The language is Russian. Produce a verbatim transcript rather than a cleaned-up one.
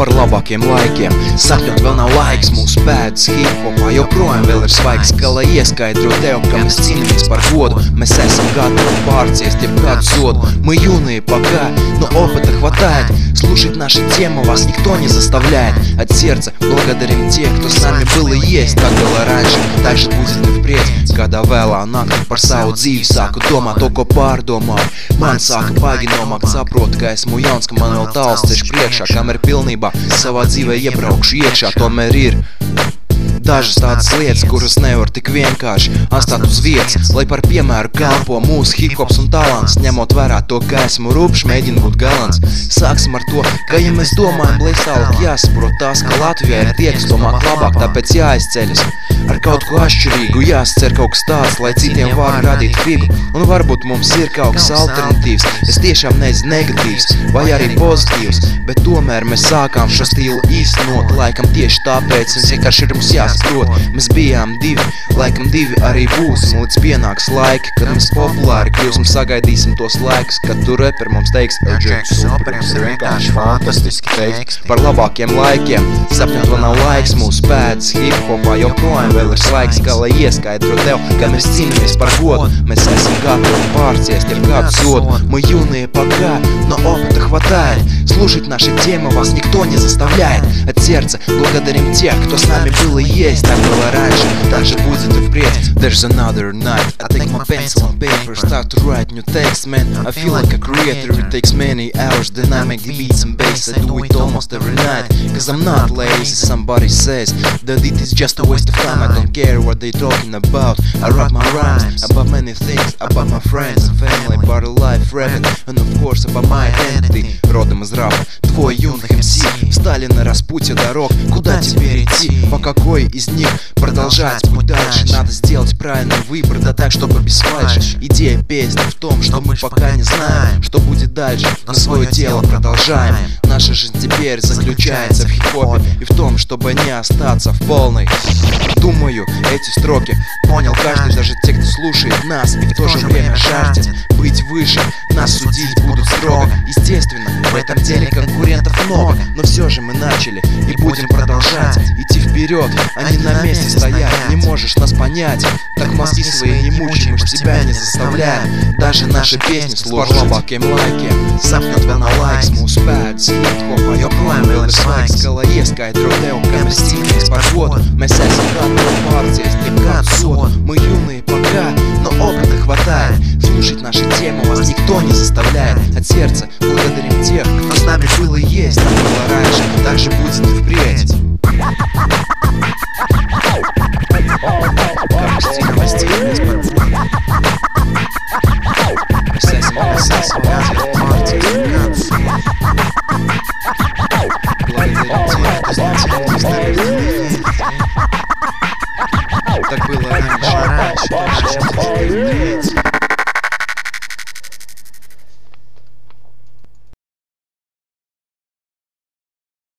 par labākiem laikiem. Sapņot vēl nav laiks, mūsu pēdas hip-hopā joprojām vēl ir svaigs. Kā lai ieskaidro tev, ka mēs cīnāmies par godu, mēs esam gatavi pārciest jebkādu sodu. Мы юные пока, но опыта хватает. Слушать наши темы вас никто не заставляет. От сердца благодарим тех, кто с нами был и есть. Так было раньше, так же будет и впредь. Когда vēlā naktī par savu dzīvi sāku domāt to, ko pārdomāju, man sāka baigi nomākt, saprotu, ka esmu jauns, ka man vēl tāls ceļš priekšā, kamēr pilnībā savā dzīvē iebraukšu iekšā. Tomēr ir dažas tādas lietas, kuras nevar tik vienkārši atstāt uz vietas, lai par piemēru kalpo mūsu hip-hops un talants. Ņemot vērā to, ka esmu rupšs, mēģinu būt galants. Sāksim ar to, ka ja mēs domājam blīz tālāk, jāsaprot tās, ka Latvijā ir tie, kas domā labāk, tāpēc jāizceļas ar kaut ko atšķirīgu, jāscer kaut kas tāds, lai citiem var radīt figu. Un varbūt mums ir kaut kas alternatīvs, es tiešām nezinu negatīvs vai arī pozitīvs, bet tomēr mēs sākām šo stilu īstenot. Laikam tieši tāpēc mums vienkārši ir mums jāsaprot. Mēs bijām divi, laikam divi arī būsim, līdz pienāks laiki, kad mēs populāri kļūsim. Sagaidīsim tos laikus, kad tu reper mums teiks Džeks Super, jums ir vienkārši fantastiski teiks. Par labākiem laikiem, sapņot vēl nav laiks, mūsu pēdas hip-hopā joprojām vēl ir svaigs. Kā lai ieskaidro tev, ka mēs cīnāmies par godu, mēs esam gatavi pārciest jebkādu sodu. Мы юные пока, но опыта хватает. Слушать наши темы вас никто не заставляет. От сердца благодарим тех, кто с нами был и есть. Так было раньше, так же будет и впредь. There's another night, I take my pencil and paper, start to write new text, man. I feel like a creator, it takes many hours, dynamic beats and bass. I do it almost every night, cause I'm not lazy. Somebody says that it is just a waste of time. I don't care what they talking about. I write my rhymes about many things, about my friends and family, about a life, rapping, and of course about my identity. Родом из рэпа, твой юный эм си, встали на распутье дорог. Куда теперь идти? По какой из них продолжать путь дальше? Надо сделать правильный выбор, да так, чтобы без фальши. Идея песни в том, что мы пока не знаем, что будет дальше, но свое дело продолжаем. Наша жизнь теперь заключается в хип-хопе и в том, чтобы не остаться в полной. Думаю, эти строки понял каждый, даже те, кто слушает нас и в то же время жаждет быть выше. Нас судить будут строго, естественно, в этом деле конкурентов много, но все же мы начали и будем продолжать идти вперед, а не на месте стоять. Не можешь нас понять, так мозги свои не мучай, мы ж тебя не заставляем. Даже наши песни слушать par labākiem laikiem. Sapņot vēl nav laiks, mūsu pēdas hip-hopā joprojām vēl ir svaigs. Kā lai ieskaidro tev, ka mēs cīnāmies par godu, mēs esam gatavi pārciest jebkādu sodu. Мы юные пока, но опыта хватает. Слушать наши темы вас никто не заставляет. От сердца благодарим тех, кто с нами был и есть. Так было раньше, так же будет и впредь.